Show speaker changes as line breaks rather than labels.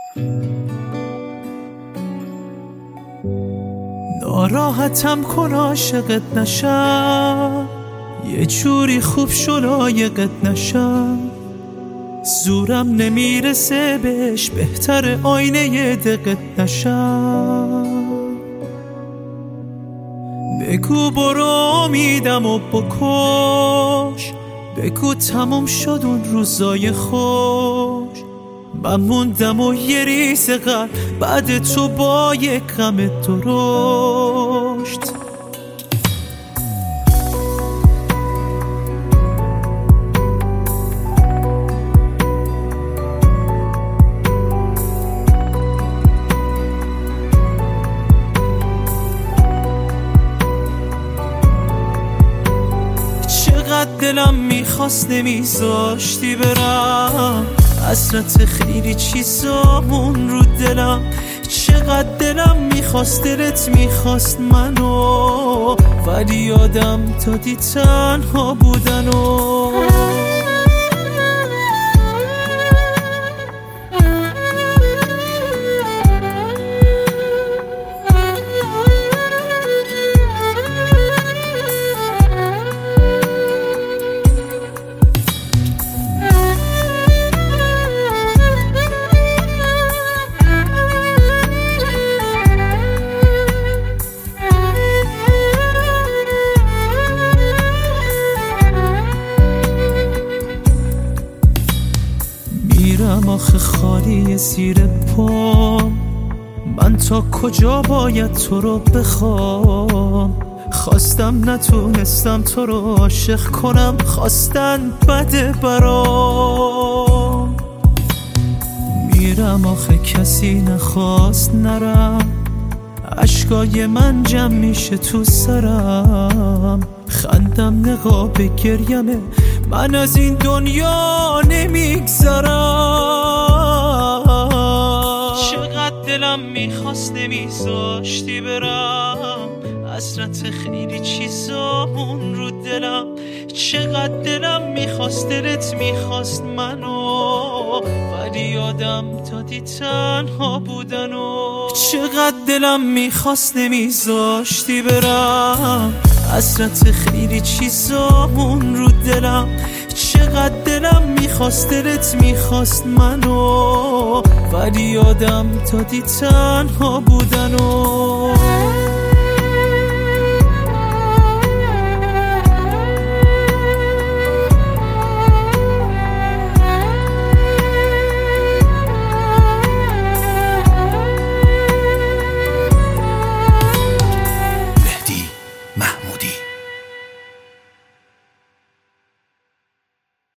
ناراحتم کن عاشقت نشم، یه جوری خوب شو لایقت نشم. زورم نمیرسه بهش، بهتر آینه دقت نشم. بگو برو امیدم و بکش، بگو تموم شد اون روزای خوش. من موندم و یه ریز قلب بعد تو با یک غم درشت. چقدر دلم میخواست نمیذاشتی برم، حسرت خیلی چیزامون رو دلم. چقدر دلم میخواست، دلت میخواست منو، ولی یادم دادی تنها بودنو. میرم آخه خالی زیر پام، من تا کجا باید تو رو بخوام. خواستم نتونستم تو رو عاشق کنم، خواستن بده برام. میرم آخه کسی نخواست نرم، اشکای من جمع میشه تو سرم. خندم نقاب گریمه، من از این دنیا نمیگذرم. چقدر دلم میخواست نمیذاشتی برم، حسرت خیلی چیزامون رو دلم. چقدر دلم میخواست، دلت میخواست منو، ولی یادم دادی تنها بودنو. چقدر دلم میخواست نمیذاشتی برم، حسرت خیلی چیزامون رو دلم. چقدر دلم میخواست، دلت میخواست منو، ولی یادم دادی تنها بودنو.